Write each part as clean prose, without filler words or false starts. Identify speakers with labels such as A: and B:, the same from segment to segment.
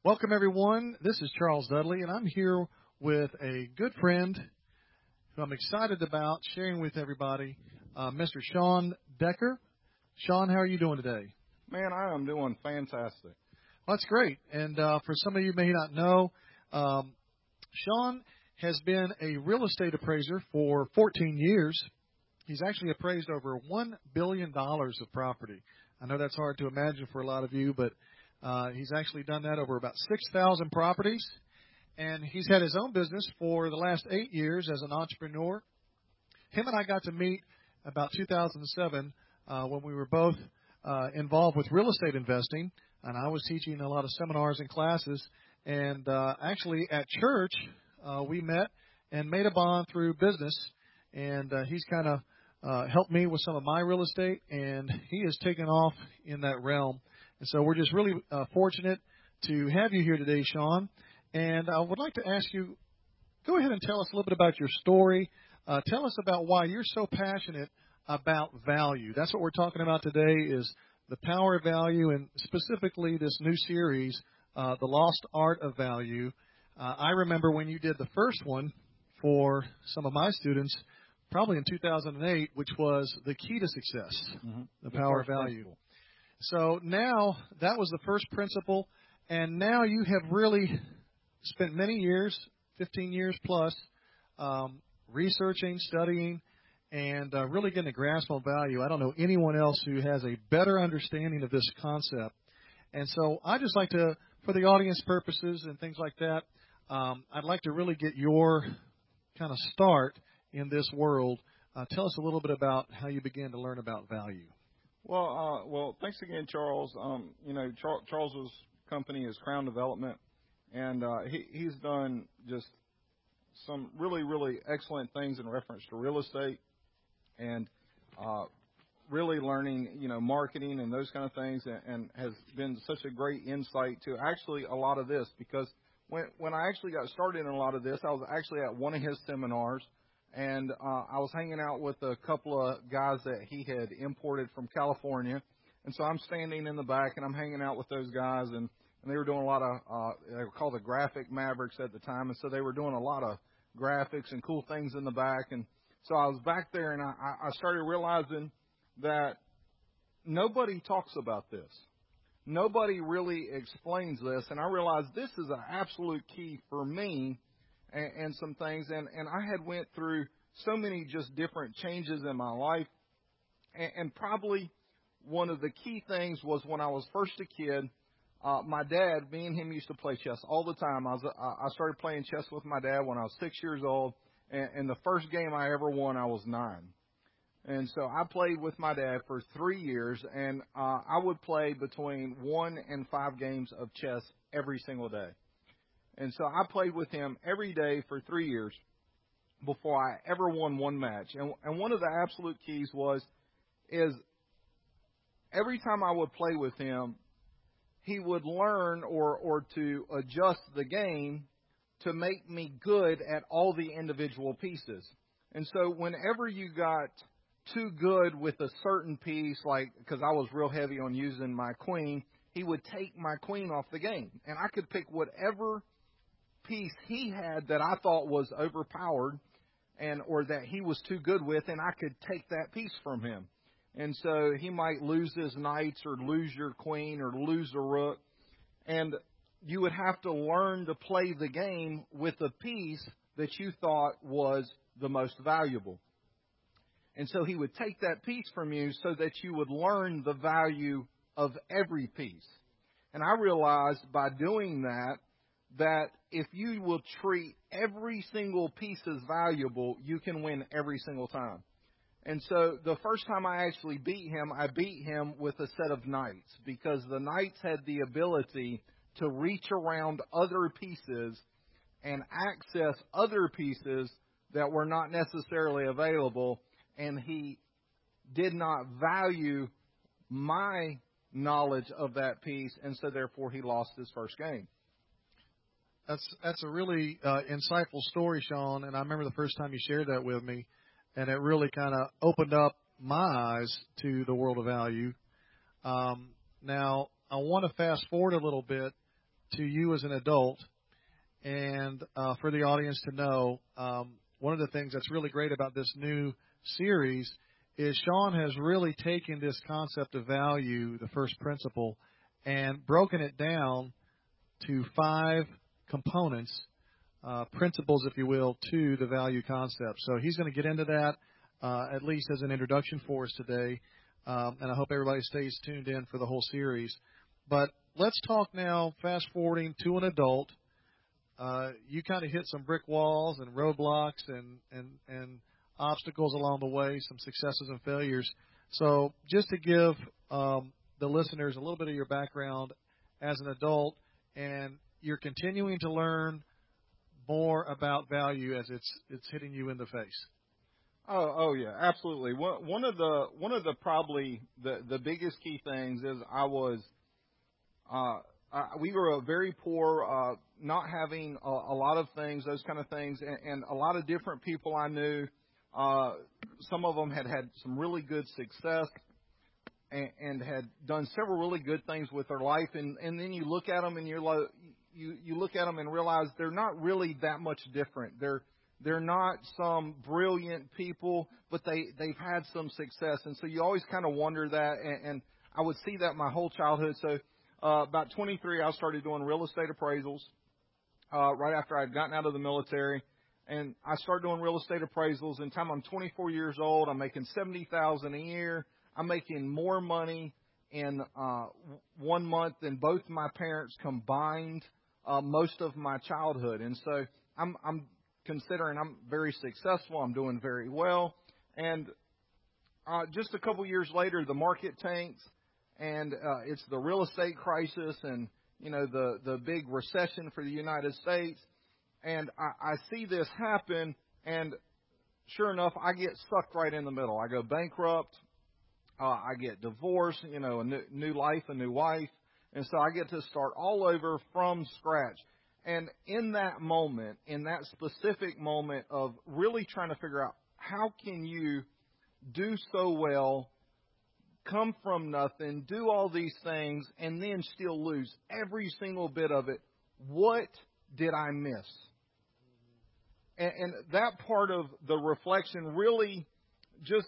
A: Welcome, everyone. This is Charles Dudley, and I'm here with a good friend who I'm excited about sharing with everybody, Mr. Sean Decker. Sean, how are you doing today?
B: Man, I am doing fantastic.
A: Well, that's great. And for some of you who may not know, Sean has been a real estate appraiser for 14 years. He's actually appraised over $1 billion of property. I know that's hard to imagine for a lot of you, but he's actually done that over about 6,000 properties. And he's had his own business for the last 8 years as an entrepreneur. Him and I got to meet about 2007 when we were both involved with real estate investing. And I was teaching a lot of seminars and classes. And actually at church, we met and made a bond through business. And he's kind of helped me with some of my real estate. And he has taken off in that realm. And so we're just really fortunate to have you here today, Sean. And I would like to ask you, go ahead and tell us a little bit about your story. Tell us about why you're so passionate about value. That's what we're talking about today is the power of value, and specifically this new series, The Lost Art of Value. I remember when you did the first one for some of my students, probably in 2008, which was The Key to Success, the power of value.
B: Principle.
A: So now that was the first principle, and now you have really spent many years, 15 years plus, researching, studying, and really getting a grasp on value. I don't know anyone else who has a better understanding of this concept. And so I just like to, for the audience purposes and things like that, I'd like to really get your kind of start in this world. Tell us a little bit about how you began to learn about value.
B: Well, thanks again, Charles. Charles's company is Crown Development, and he's done just some really, really excellent things in reference to real estate, and really learning, marketing and those kind of things, and has been such a great insight to actually a lot of this, because when I actually got started in a lot of this, I was actually at one of his seminars. And I was hanging out with a couple of guys that he had imported from California. And so I'm standing in the back, and I'm hanging out with those guys. And they were doing a lot of, they were called the Graphic Mavericks at the time. And so they were doing a lot of graphics and cool things in the back. And so I was back there, and I started realizing that nobody talks about this. Nobody really explains this. And I realized this is an absolute key for me. And some things, and I had went through so many just different changes in my life, and probably one of the key things was when I was first a kid, my dad, me and him used to play chess all the time. I started playing chess with my dad when I was 6 years old, and the first game I ever won, I was 9. And so I played with my dad for 3 years, and I would play between 1 and 5 games of chess every single day. And so I played with him every day for 3 years before I ever won one match. And one of the absolute keys is every time I would play with him, he would learn or to adjust the game to make me good at all the individual pieces. And so whenever you got too good with a certain piece, like because I was real heavy on using my queen, he would take my queen off the game. And I could pick whatever piece he had that I thought was overpowered or that he was too good with, and I could take that piece from him. And so he might lose his knights or lose your queen or lose a rook, and you would have to learn to play the game with a piece that you thought was the most valuable. And so he would take that piece from you so that you would learn the value of every piece. And I realized by doing that if you will treat every single piece as valuable, you can win every single time. And so the first time I actually beat him with a set of knights, because the knights had the ability to reach around other pieces and access other pieces that were not necessarily available, and he did not value my knowledge of that piece, and so therefore he lost his first game.
A: That's a really insightful story, Sean, and I remember the first time you shared that with me, and it really kind of opened up my eyes to the world of value. Now, I want to fast forward a little bit to you as an adult, and for the audience to know, one of the things that's really great about this new series is Sean has really taken this concept of value, the first principle, and broken it down to 5 components, principles, if you will, to the value concept. So he's going to get into that, at least as an introduction for us today, and I hope everybody stays tuned in for the whole series. But let's talk now, fast-forwarding to an adult. You kind of hit some brick walls and roadblocks and obstacles along the way, some successes and failures. So just to give the listeners a little bit of your background as an adult, and you're continuing to learn more about value as it's hitting you in the face.
B: Oh yeah, absolutely. One of the probably the biggest key things is we were very poor, not having a lot of things, those kind of things, and a lot of different people I knew. Some of them had some really good success and had done several really good things with their life, and then you look at them and you look at them and realize they're not really that much different. They're not some brilliant people, but they've had some success, and so you always kind of wonder that, and I would see that my whole childhood. So about 23, I started doing real estate appraisals right after I'd gotten out of the military. And I started doing real estate appraisals. And time I'm 24 years old, I'm making $70,000 a year. I'm making more money in 1 month than both my parents combined most of my childhood. And so I'm considering I'm very successful. I'm doing very well. And just a couple years later, the market tanks, and it's the real estate crisis, and the big recession for the United States. And I see this happen, and sure enough, I get sucked right in the middle. I go bankrupt. I get divorced, a new life, a new wife. And so I get to start all over from scratch. And in that moment, in that specific moment of really trying to figure out how can you do so well, come from nothing, do all these things, and then still lose every single bit of it, what did I miss? And that part of the reflection really just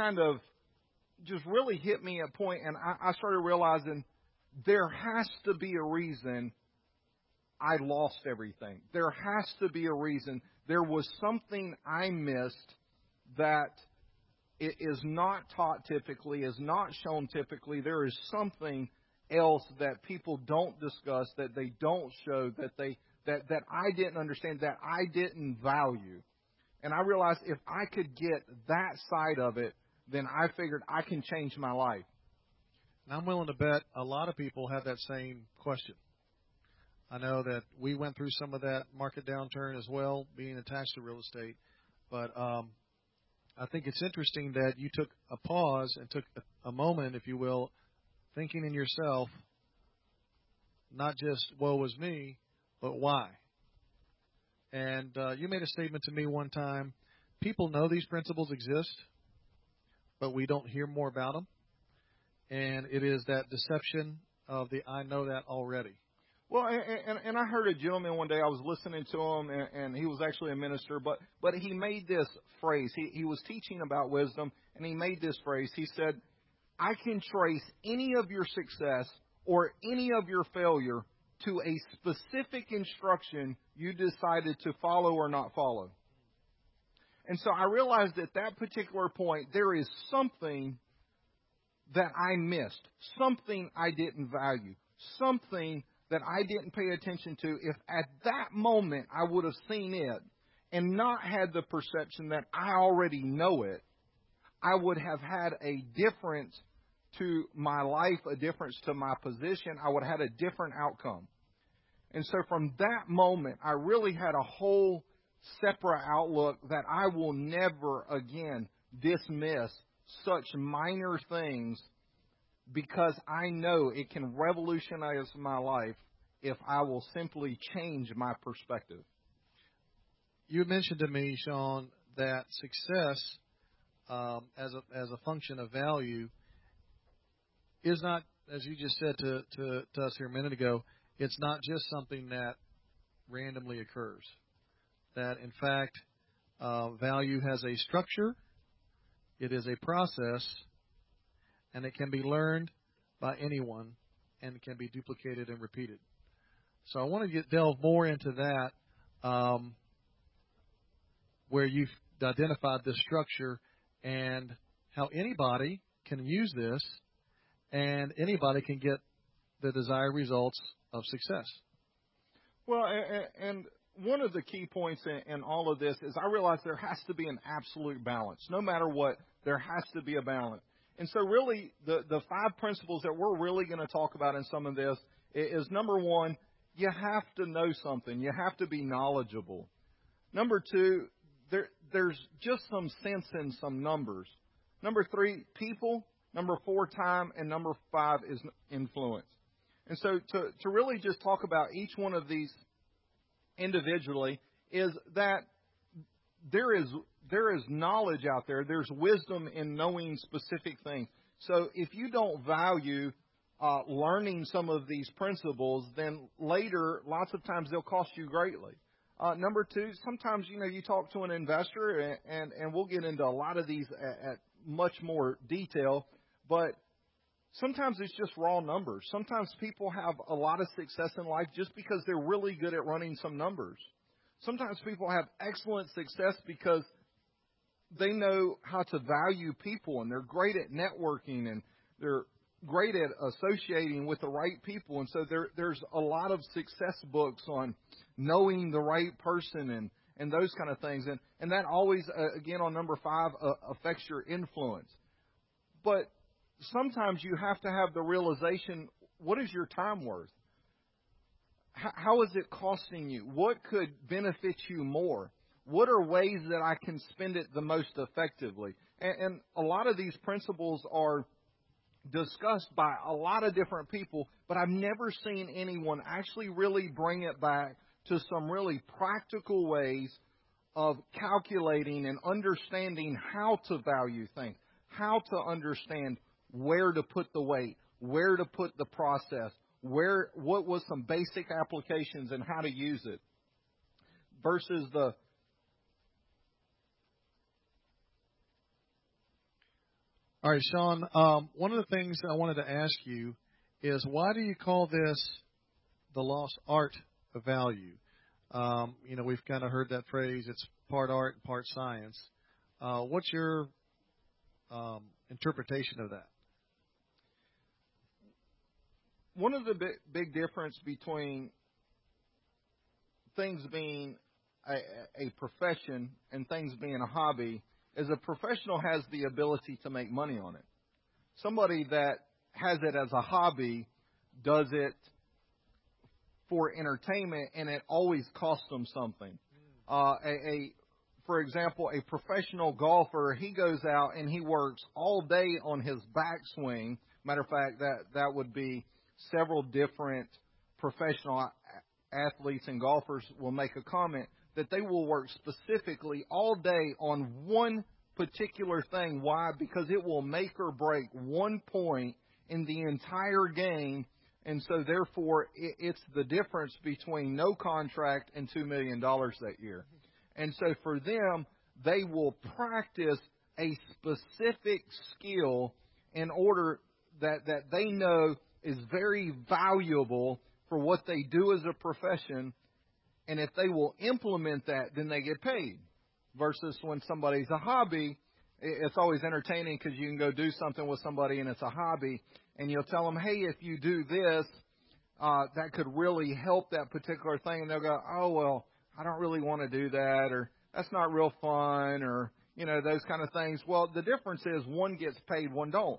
B: really hit me at a point, and I started realizing there has to be a reason I lost everything. There has to be a reason. There was something I missed that it is not taught typically, is not shown typically. There is something else that people don't discuss, that they don't show, that I didn't understand, that I didn't value. And I realized if I could get that side of it, then I figured I can change my life.
A: And I'm willing to bet a lot of people have that same question. I know that we went through some of that market downturn as well, being attached to real estate. But I think it's interesting that you took a pause and took a moment, if you will, thinking in yourself, not just woe is me, but why? And you made a statement to me one time, people know these principles exist, but we don't hear more about them. And it is that deception of the I know that already.
B: Well, and I heard a gentleman one day, I was listening to him, and he was actually a minister, but he made this phrase. He was teaching about wisdom, and he made this phrase. He said, I can trace any of your success or any of your failure to a specific instruction you decided to follow or not follow. And so I realized at that particular point, there is something that I missed, something I didn't value, something that I didn't pay attention to. If at that moment I would have seen it and not had the perception that I already know it, I would have had a difference to my life, a difference to my position. I would have had a different outcome. And so from that moment, I really had a whole separate outlook that I will never again dismiss such minor things, because I know it can revolutionize my life if I will simply change my perspective.
A: You mentioned to me, Sean, that success as a function of value is not, as you just said to us here a minute ago, it's not just something that randomly occurs. That, in fact, value has a structure, it is a process, and it can be learned by anyone, and it can be duplicated and repeated. So I want to delve more into that, where you've identified this structure and how anybody can use this and anybody can get the desired results of success.
B: Well, and one of the key points in all of this is I realize there has to be an absolute balance. No matter what, there has to be a balance. And so really the 5 principles that we're really going to talk about in some of this is, number 1, you have to know something. You have to be knowledgeable. Number 2, there's just some sense in some numbers. Number 3, people. Number 4, time. And number 5 is influence. And so to really just talk about each one of these individually is that there is knowledge out there. There's wisdom in knowing specific things. So if you don't value learning some of these principles, then later, lots of times they'll cost you greatly. Number 2, sometimes, you talk to an investor, and we'll get into a lot of these at much more detail, but sometimes it's just raw numbers. Sometimes people have a lot of success in life just because they're really good at running some numbers. Sometimes people have excellent success because they know how to value people, and they're great at networking, and they're great at associating with the right people. And so there's a lot of success books on knowing the right person and those kind of things. And that always, again, on number 5, affects your influence. But sometimes you have to have the realization, what is your time worth? How is it costing you? What could benefit you more? What are ways that I can spend it the most effectively? And a lot of these principles are discussed by a lot of different people, but I've never seen anyone actually really bring it back to some really practical ways of calculating and understanding how to value things, how to understand where to put the weight, where to put the process, what was some basic applications and how to use it versus the
A: All right, Sean, one of the things I wanted to ask you is, why do you call this the lost art of value? We've kind of heard that phrase, it's part art and part science. What's your interpretation of that?
B: One of the big difference between things being a profession and things being a hobby is a professional has the ability to make money on it. Somebody that has it as a hobby does it for entertainment, and it always costs them something. For example, a professional golfer, he goes out and he works all day on his backswing. Matter of fact, that would be several different professional athletes and golfers will make a comment that they will work specifically all day on one particular thing. Why? Because it will make or break 1 point in the entire game. And so, therefore, it's the difference between no contract and $2 million that year. And so for them, they will practice a specific skill in order that they know is very valuable for what they do as a profession. And if they will implement that, then they get paid. Versus when somebody's a hobby, it's always entertaining because you can go do something with somebody and it's a hobby. And you'll tell them, hey, if you do this, that could really help that particular thing. And they'll go, oh, well, I don't really want to do that, or that's not real fun, or, those kind of things. Well, the difference is one gets paid, one don't.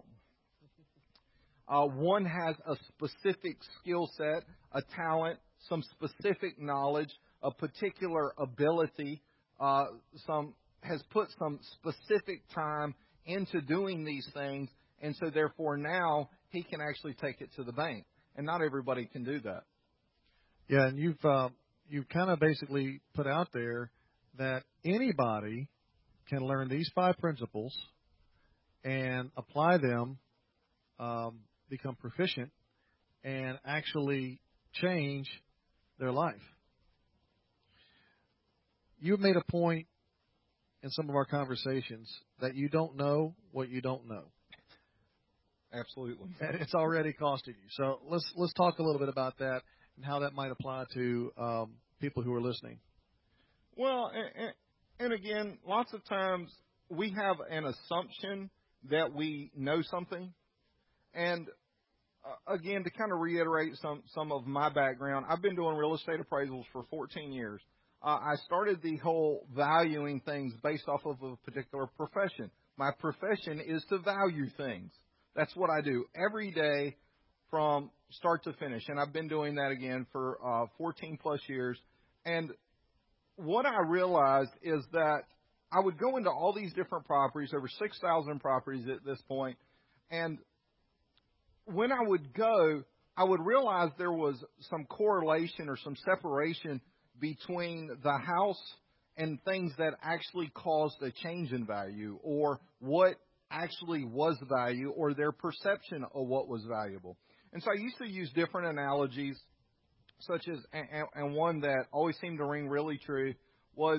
B: One has a specific skill set, a talent, some specific knowledge, a particular ability, has put some specific time into doing these things, and so therefore now he can actually take it to the bank. And not everybody can do that.
A: Yeah, and you've kind of basically put out there that anybody can learn these 5 principles and apply them, become proficient, and actually change their life. You've made a point in some of our conversations that you don't know what you don't know.
B: Absolutely.
A: And it's already costing you. So let's talk a little bit about that and how that might apply to people who are listening.
B: Well, and again, lots of times we have an assumption that we know something. And again, to kind of reiterate some of my background, I've been doing real estate appraisals for 14 years. I started the whole valuing things based off of a particular profession. My profession is to value things. That's what I do every day from start to finish. And I've been doing that again for 14 plus years. And what I realized is that I would go into all these different properties, over 6,000 properties at this point, and when I would go, I would realize there was some correlation or some separation between the house and things that actually caused a change in value, or what actually was value, or their perception of what was valuable. And so I used to use different analogies, such as, and one that always seemed to ring really true, was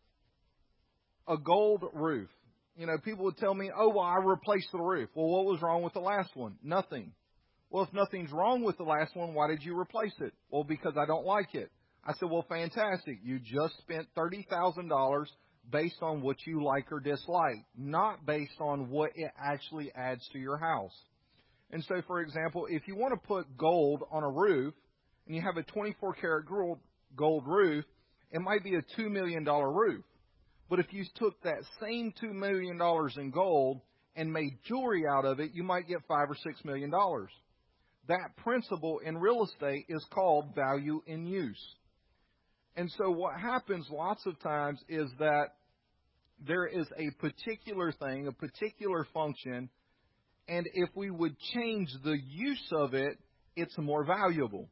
B: a gold roof. You know, people would tell me, oh, well, I replaced the roof. Well, what was wrong with the last one? Nothing. Well, if nothing's wrong with the last one, why did you replace it? Well, because I don't like it. I said, well, fantastic. You just spent $30,000 based on what you like or dislike, not based on what it actually adds to your house. And so, for example, if you want to put gold on a roof and you have a 24-karat gold roof, it might be a $2 million roof. But if you took that same $2 million in gold and made jewelry out of it, you might get $5 or $6 million. That principle in real estate is called value in use. And so what happens lots of times is that there is a particular thing, a particular function, and if we would change the use of it, it's more valuable.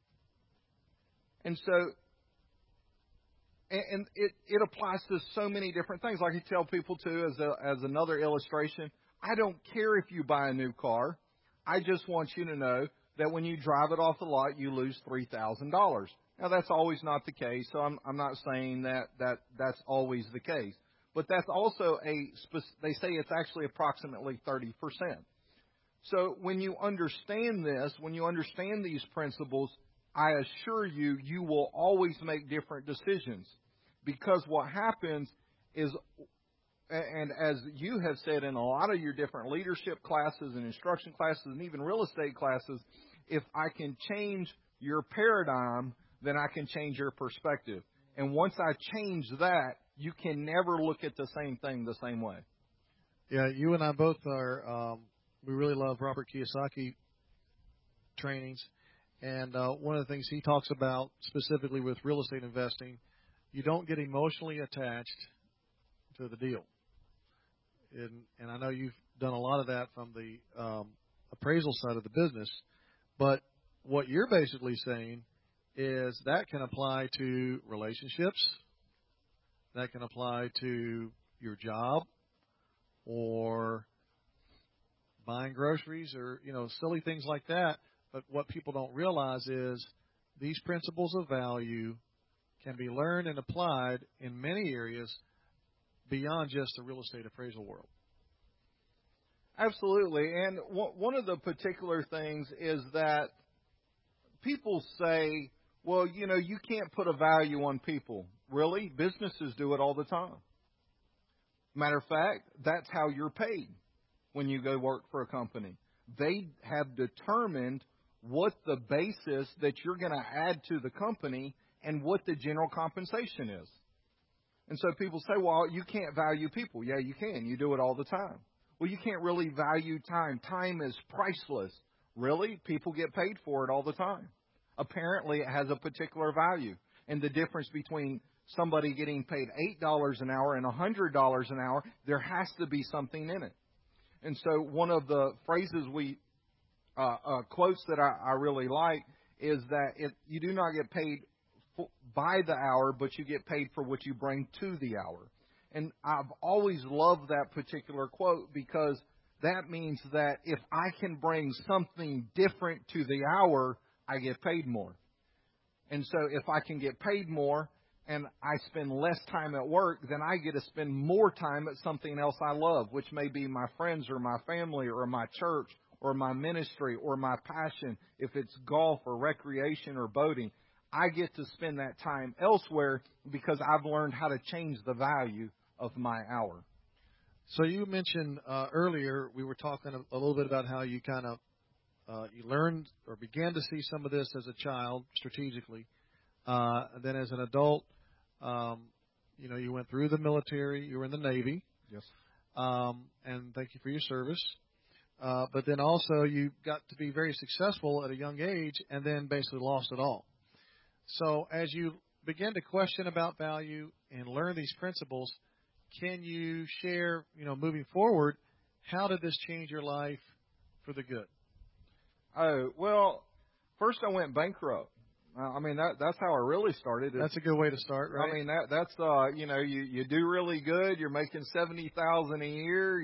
B: And so, and it applies to so many different things. Like I tell people too, as another illustration, I don't care if you buy a new car. I just want you to know that when you drive it off the lot, you lose $3,000. Now, that's always not the case, so I'm not saying that's always the case. But that's also they say it's actually approximately 30%. So when you understand this, when you understand these principles, I assure you, you will always make different decisions. Because what happens is, and as you have said in a lot of your different leadership classes and instruction classes and even real estate classes, if I can change your paradigm, then I can change your perspective. And once I change that, you can never look at the same thing the same way.
A: Yeah, you and I both are, we really love Robert Kiyosaki trainings. And one of the things he talks about specifically with real estate investing, you don't get emotionally attached to the deal. And I know you've done a lot of that from the appraisal side of the business. But what you're basically saying is that can apply to relationships, that can apply to your job, or buying groceries, or, you know, silly things like that. But what people don't realize is these principles of value can be learned and applied in many areas beyond just the real estate appraisal world.
B: Absolutely. And one of the particular things is that people say, well, you know, you can't put a value on people. Really? Businesses do it all the time. Matter of fact, that's how you're paid when you go work for a company. They have determined what the basis that you're going to add to the company and what the general compensation is. And so people say, well, you can't value people. Yeah, you can. You do it all the time. Well, you can't really value time. Time is priceless. Really? People get paid for it all the time. Apparently, it has a particular value. And the difference between somebody getting paid $8 an hour and $100 an hour, there has to be something in it. And so one of the phrases quotes that I really like is that you do not get paid by the hour, but you get paid for what you bring to the hour. And I've always loved that particular quote, because that means that if I can bring something different to the hour, I get paid more. And so if I can get paid more and I spend less time at work, then I get to spend more time at something else I love, which may be my friends or my family or my church or my ministry or my passion, if it's golf or recreation or boating. I get to spend that time elsewhere because I've learned how to change the value of my hour.
A: So you mentioned earlier, we were talking a little bit about how you kind of you learned or began to see some of this as a child strategically. Then as an adult, you went through the military. You were in the Navy.
B: Yes.
A: And thank you for your service. But then also you got to be very successful at a young age and then basically lost it all. So as you begin to question about value and learn these principles, can you share, moving forward, how did this change your life for the good?
B: Oh, well, first I went bankrupt. That's how I really started.
A: That's a good way to start, right?
B: I mean, that's you do really good. You're making $70,000 a year.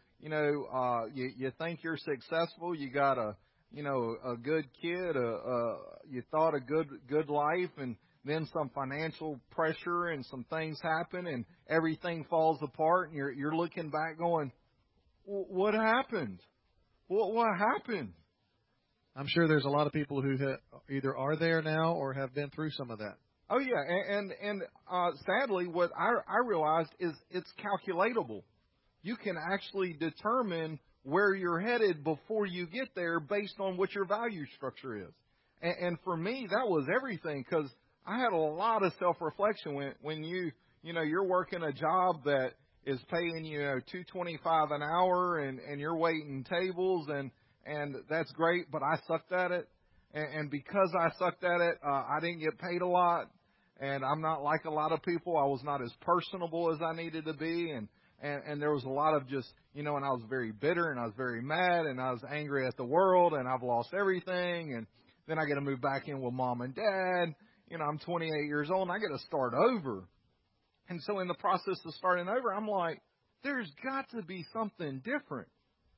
B: You think you're successful. You got a good kid. You thought a good life, and then some financial pressure and some things happen, and everything falls apart. And you're looking back, going, "What happened? What happened?"
A: I'm sure there's a lot of people who either are there now or have been through some of that.
B: Oh yeah, and sadly, what I realized is it's calculatable. You can actually determine where you're headed before you get there based on what your value structure is. And for me, that was everything, because I had a lot of self-reflection when you're working a job that is paying you $2.25 an hour and you're waiting tables and that's great, but I sucked at it. And because I sucked at it, I didn't get paid a lot. And I'm not like a lot of people. I was not as personable as I needed to be. And there was a lot of just, and I was very bitter and I was very mad and I was angry at the world and I've lost everything. And then I get to move back in with mom and dad. I'm 28 years old and I get to start over. And so in the process of starting over, I'm like, there's got to be something different.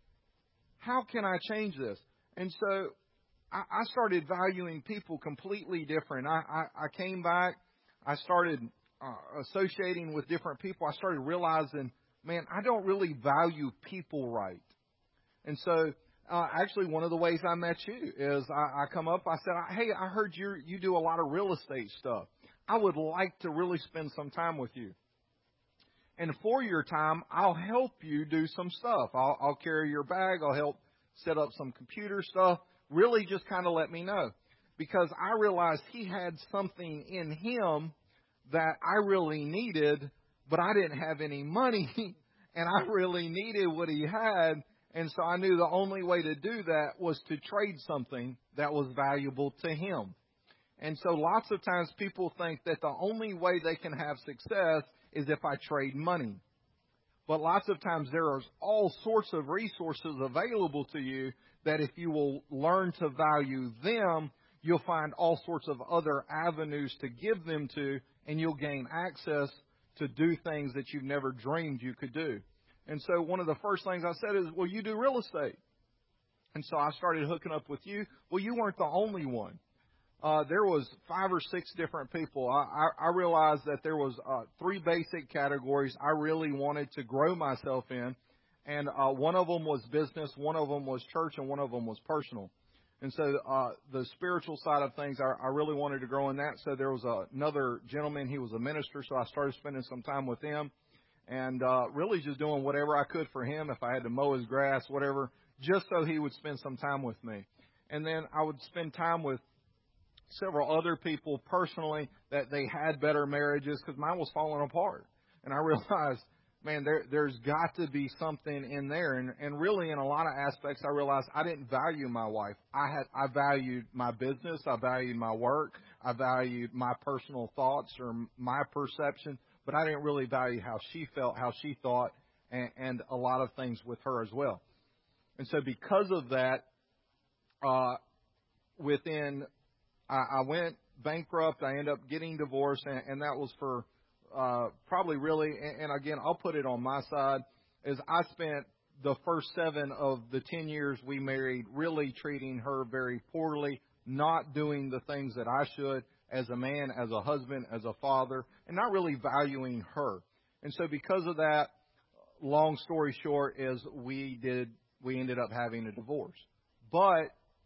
B: How can I change this? And so I started valuing people completely different. I came back. I started associating with different people. I started realizing, man, I don't really value people right. And so actually one of the ways I met you is I come up. I said, hey, I heard you do a lot of real estate stuff. I would like to really spend some time with you. And for your time, I'll help you do some stuff. I'll carry your bag. I'll help set up some computer stuff. Really just kind of let me know. Because I realized he had something in him that I really needed, but I didn't have any money. And I really needed what he had. And so I knew the only way to do that was to trade something that was valuable to him. And so lots of times people think that the only way they can have success is if I trade money. But lots of times there are all sorts of resources available to you that if you will learn to value them, you'll find all sorts of other avenues to give them to, and you'll gain access to do things that you've never dreamed you could do. And so one of the first things I said is, well, you do real estate. And so I started hooking up with you. Well, you weren't the only one. There was 5 or 6 different people. I realized that there was 3 basic categories I really wanted to grow myself in. And one of them was business, one of them was church, and one of them was personal. And so the spiritual side of things, I really wanted to grow in that. So there was another gentleman. He was a minister, so I started spending some time with him and really just doing whatever I could for him. If I had to mow his grass, whatever, just so he would spend some time with me. And then I would spend time with several other people personally that they had better marriages because mine was falling apart. And I realized, man, there's got to be something in there. And really in a lot of aspects, I realized I didn't value my wife. I valued my business. I valued my work. I valued my personal thoughts or my perception, but I didn't really value how she felt, how she thought, and a lot of things with her as well. And so because of that, I went bankrupt. I ended up getting divorced, and that was for probably really, and again, I'll put it on my side, is I spent the first 7 of the 10 years we married really treating her very poorly, not doing the things that I should as a man, as a husband, as a father, and not really valuing her. And so because of that, long story short is we ended up having a divorce. But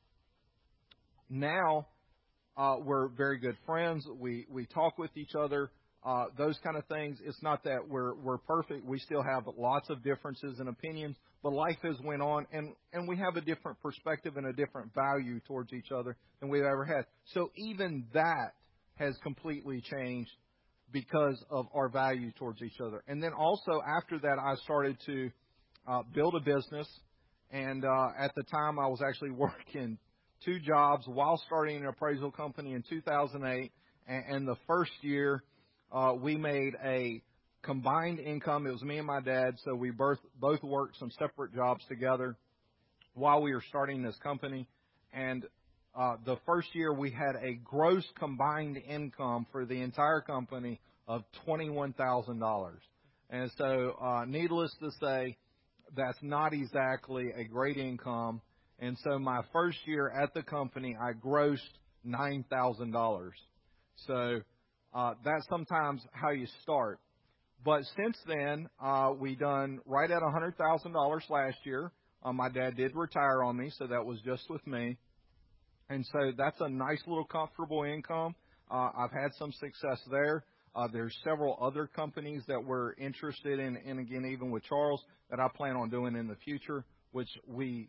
B: now we're very good friends. We talk with each other, those kind of things. It's not that we're perfect. We still have lots of differences and opinions, but life has went on, and we have a different perspective and a different value towards each other than we've ever had. So even that has completely changed because of our value towards each other. And then also after that, I started to build a business. And at the time, I was actually working 2 jobs while starting an appraisal company in 2008. And the first year, we made a combined income. It was me and my dad, so we both worked some separate jobs together while we were starting this company. And the first year, we had a gross combined income for the entire company of $21,000. And so, needless to say, that's not exactly a great income. And so my first year at the company, I grossed $9,000. So that's sometimes how you start. But since then, we done right at $100,000 last year. My dad did retire on me, so that was just with me. And so that's a nice little comfortable income. I've had some success there. There's several other companies that we're interested in, and again, even with Charles, that I plan on doing in the future, which we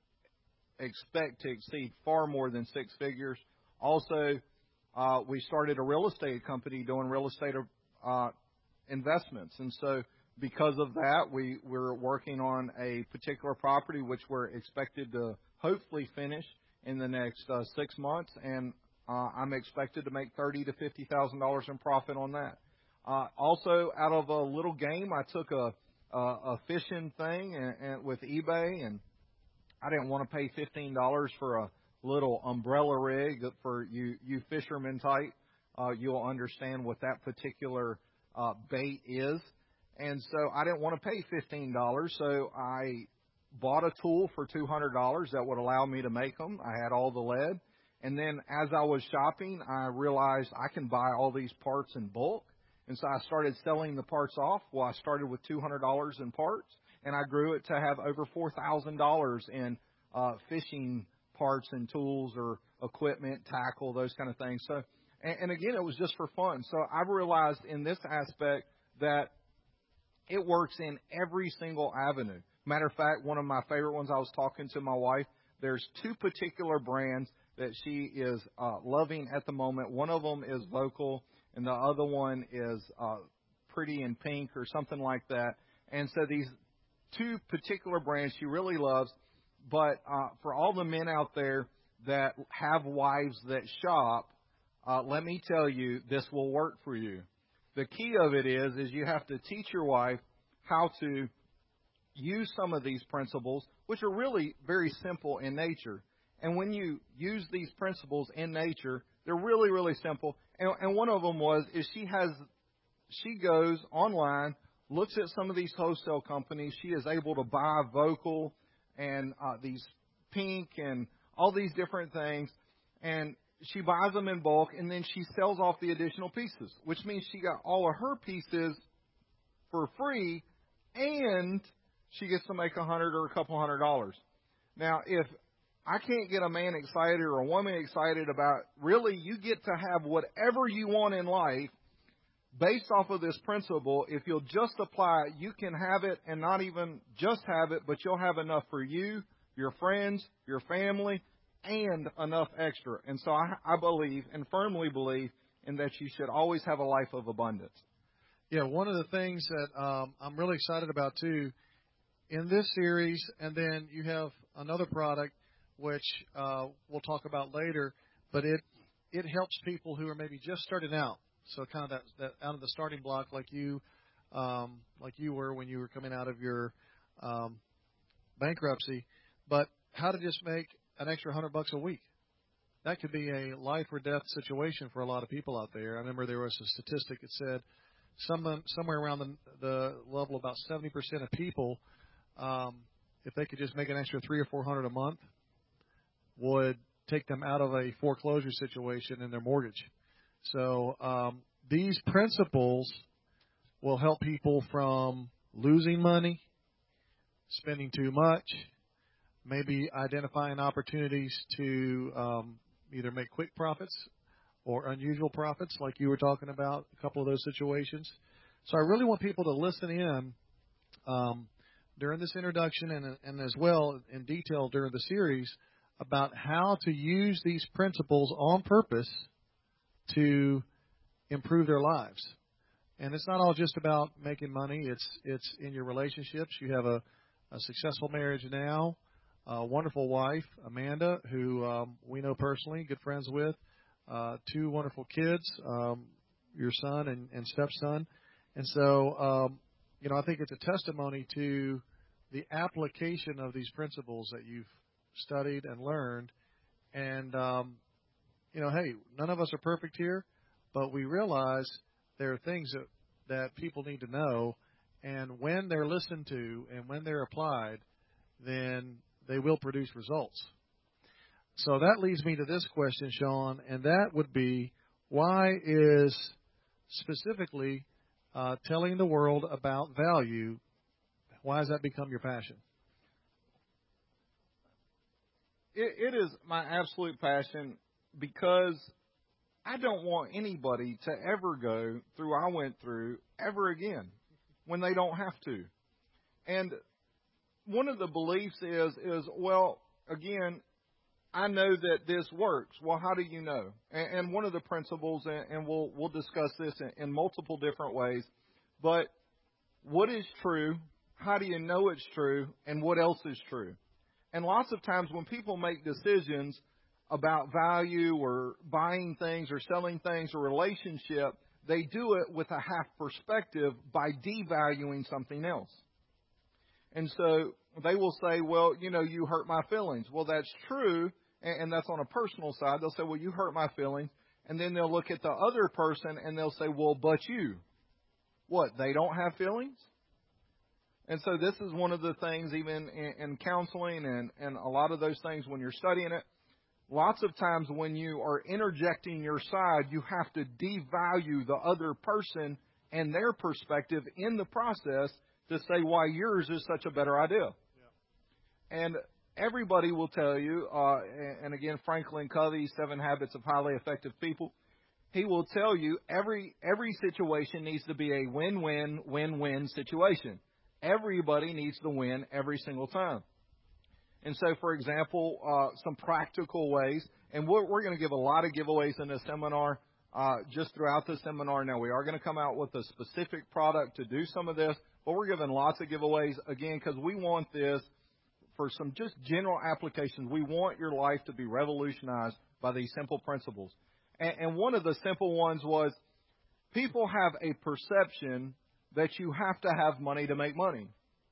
B: expect to exceed far more than 6 figures. Also, we started a real estate company doing real estate investments. And so because of that, we're working on a particular property, which we're expected to hopefully finish in the next 6 months. And I'm expected to make $30,000 to $50,000 in profit on that. Also, out of a little game, I took a fishing thing and with eBay, and I didn't want to pay $15 for a little umbrella rig. For you fishermen type, you'll understand what that particular bait is. And so I didn't want to pay $15, so I bought a tool for $200 that would allow me to make them. I had all the lead. And then as I was shopping, I realized I can buy all these parts in bulk. And so I started selling the parts off. Well, I started with $200 in parts, and I grew it to have over $4,000 in fishing parts and tools or equipment, tackle, those kind of things. So, and again, it was just for fun. So I realized in this aspect that it works in every single avenue. Matter of fact, one of my favorite ones, I was talking to my wife. There's 2 particular brands that she is loving at the moment. One of them is Vocal, and the other one is Pretty in Pink or something like that. And so these 2 particular brands she really loves. But for all the men out there that have wives that shop, let me tell you, this will work for you. The key of it is you have to teach your wife how to use some of these principles, which are really very simple in nature. And when you use these principles in nature, they're really, really simple. And one of them she goes online, looks at some of these wholesale companies. She is able to buy Vocal and these Pink and all these different things. And she buys them in bulk, and then she sells off the additional pieces, which means she got all of her pieces for free, and she gets to make $100 or a couple $100. Now, if I can't get a man excited or a woman excited about, really, you get to have whatever you want in life based off of this principle. If you'll just apply it, you can have it, and not even just have it, but you'll have enough for you, your friends, your family, and enough extra. And so I believe and firmly believe in that you should always have a life of abundance.
A: Yeah, one of the things that I'm really excited about, too, in this series, and then you have another product which we'll talk about later, but it helps people who are maybe just starting out. So kind of that out of the starting block, like you were when you were coming out of your bankruptcy, but how to just make an extra $100 a week. That could be a life or death situation for a lot of people out there. I remember there was a statistic that said somewhere around the level about 70% of people, if they could just make an extra $300 or $400 a month, would take them out of a foreclosure situation in their mortgage. So these principles will help people from losing money, spending too much, maybe identifying opportunities to either make quick profits or unusual profits, like you were talking about, a couple of those situations. So I really want people to listen in during this introduction and as well in detail during the series about how to use these principles on purpose to improve their lives. And it's not all just about making money. It's in your relationships. You have a successful marriage now, a wonderful wife, Amanda, who we know personally, good friends with, 2 wonderful kids, your son and stepson. And so, I think it's a testimony to the application of these principles that you've studied and learned. And, hey, none of us are perfect here, but we realize there are things that people need to know. And when they're listened to and when they're applied, then they will produce results. So that leads me to this question, Sean, and that would be, why is specifically telling the world about value, why has that become your passion?
B: It is my absolute passion because I don't want anybody to ever go through what I went through ever again when they don't have to. And one of the beliefs is well, again, I know that this works. Well, how do you know? And one of the principles, and we'll discuss this in multiple different ways, but what is true? How do you know it's true? And what else is true? And lots of times when people make decisions about value or buying things or selling things or relationship, they do it with a half perspective by devaluing something else. And so they will say, well, you hurt my feelings. Well, that's true, and that's on a personal side. They'll say, well, you hurt my feelings. And then they'll look at the other person and they'll say, well, but you. What, they don't have feelings? And so this is one of the things even in counseling and a lot of those things when you're studying it. Lots of times when you are interjecting your side, you have to devalue the other person and their perspective in the process to say why yours is such a better idea. Yeah. And everybody will tell you, and again, Franklin Covey, 7 Habits of Highly Effective People, he will tell you every situation needs to be a win-win, win-win situation. Everybody needs to win every single time. And so, for example, some practical ways, and we're going to give a lot of giveaways in this seminar, just throughout the seminar. Now, we are going to come out with a specific product to do some of this, but we're giving lots of giveaways, again, because we want this for some just general applications. We want your life to be revolutionized by these simple principles. And one of the simple ones was, people have a perception that you have to have money to make money.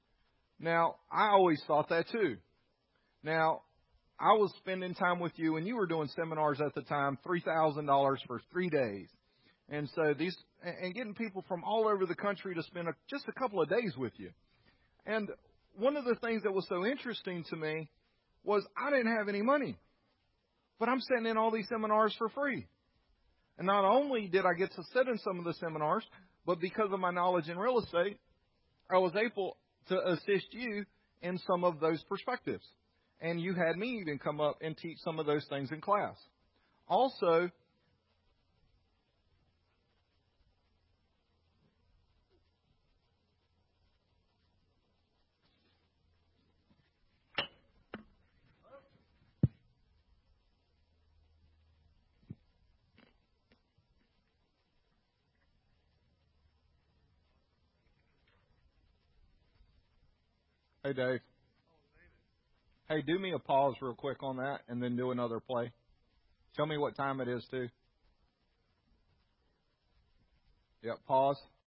B: Now, I always thought that too. Now, I was spending time with you, and you were doing seminars at the time, $3,000 for 3 days. And so and getting people from all over the country to spend just a couple of days with you. And one of the things that was so interesting to me was I didn't have any money, but I'm sitting in all these seminars for free. And not only did I get to sit in some of the seminars, but because of my knowledge in real estate, I was able to assist you in some of those perspectives. And you had me even come up and teach some of those things in class. Also, hey, Dave. Hey, do me a pause real quick on that and then do another play. Tell me what time it is, too. Yep, pause.